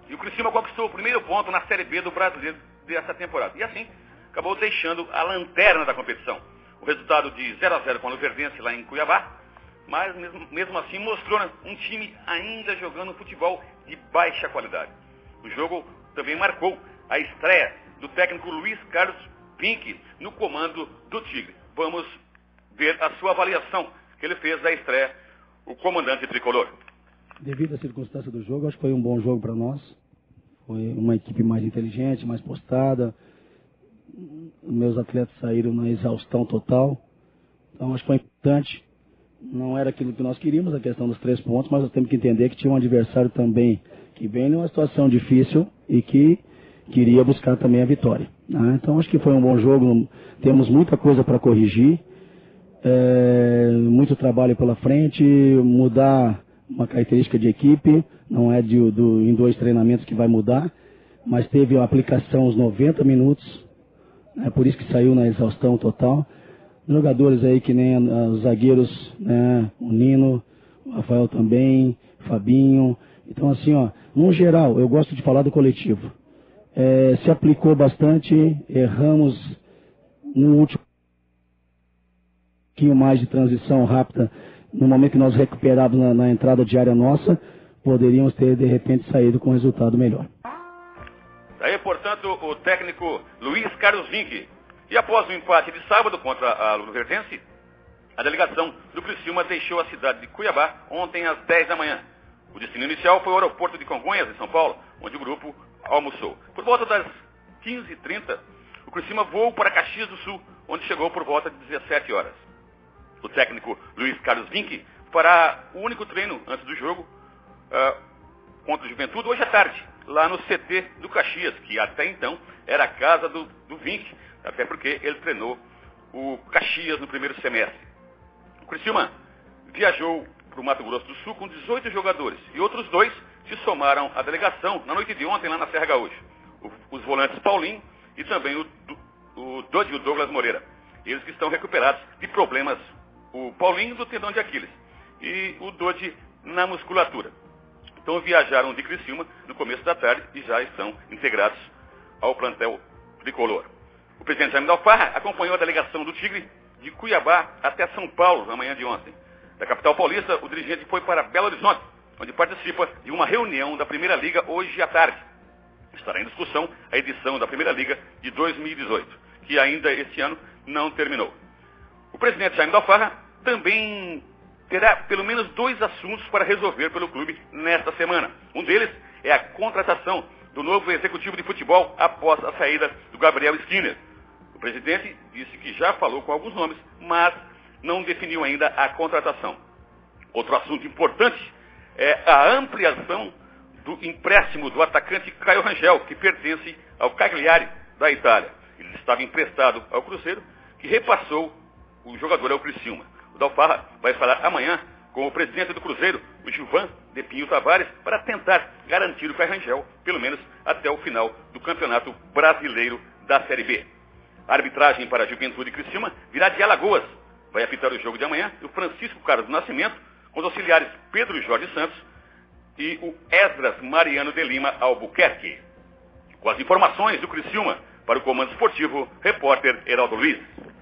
E o Criciúma conquistou o primeiro ponto na Série B do Brasileiro dessa temporada. E assim, acabou deixando a lanterna da competição. O resultado de 0-0 com o Luverdense lá em Cuiabá, mas mesmo assim mostrou, né, um time ainda jogando futebol de baixa qualidade. O jogo também marcou a estreia do técnico Luiz Carlos Vinck no comando do Tigre. Vamos ver a sua avaliação que ele fez da estreia, o comandante tricolor. Devido à circunstância do jogo, acho que foi um bom jogo para nós. Foi uma equipe mais inteligente, mais postada. Meus atletas saíram na exaustão total. Então acho que foi importante. Não era aquilo que nós queríamos, a questão dos 3 pontos, mas nós temos que entender que tinha um adversário também que vem numa situação difícil e que queria buscar também a vitória. Então acho que foi um bom jogo, temos muita coisa para corrigir, muito trabalho pela frente, mudar uma característica de equipe, não é em 2 treinamentos que vai mudar, mas teve a aplicação os 90 minutos, por isso que saiu na exaustão total. Jogadores aí que nem os zagueiros, né, o Nino, o Rafael também, Fabinho. Então assim, no geral, eu gosto de falar do coletivo. Se aplicou bastante, erramos no último pouquinho mais de transição rápida, no momento que nós recuperávamos na entrada de área nossa, poderíamos ter de repente saído com um resultado melhor. Daí, portanto, o técnico Luiz Carlos Vinck. E após o empate de sábado contra a Luverdense, a delegação do Criciúma deixou a cidade de Cuiabá ontem às 10 da manhã. O destino inicial foi o aeroporto de Congonhas, em São Paulo, onde o grupo almoçou. Por volta das 15h30, o Criciúma voou para Caxias do Sul, onde chegou por volta de 17 horas. O técnico Luiz Carlos Vinck fará o único treino antes do jogo contra o Juventude hoje à tarde, lá no CT do Caxias, que até então era a casa do Vinck, até porque ele treinou o Caxias no primeiro semestre. O Criciúma viajou para o Mato Grosso do Sul com 18 jogadores e outros 2 se somaram à delegação na noite de ontem lá na Serra Gaúcha. Os volantes Paulinho e também o Dodi e o Douglas Moreira. Eles que estão recuperados de problemas, o Paulinho do tendão de Aquiles e o Dodi na musculatura. Então viajaram de Criciúma no começo da tarde e já estão integrados ao plantel tricolor. O presidente Jaime da Alfarra acompanhou a delegação do Tigre de Cuiabá até São Paulo na manhã de ontem. Da capital paulista, o dirigente foi para Belo Horizonte, onde participa de uma reunião da Primeira Liga hoje à tarde. Estará em discussão a edição da Primeira Liga de 2018, que ainda este ano não terminou. O presidente Jaime da Alfarra também terá pelo menos 2 assuntos para resolver pelo clube nesta semana. Um deles é a contratação do novo executivo de futebol após a saída do Gabriel Skinner. O presidente disse que já falou com alguns nomes, mas não definiu ainda a contratação. Outro assunto importante é a ampliação do empréstimo do atacante Caio Rangel, que pertence ao Cagliari da Itália. Ele estava emprestado ao Cruzeiro, que repassou o jogador ao Criciúma. O Dalfarra vai falar amanhã com o presidente do Cruzeiro, o Gilvan de Pinho Tavares, para tentar garantir o Caio Rangel, pelo menos até o final do Campeonato Brasileiro da Série B. A arbitragem para a Juventude e Criciúma virá de Alagoas. Vai apitar o jogo de amanhã o Francisco Carlos do Nascimento, com os auxiliares Pedro Jorge Santos e o Esdras Mariano de Lima Albuquerque. Com as informações do Criciúma, para o Comando Esportivo, repórter Heraldo Luiz.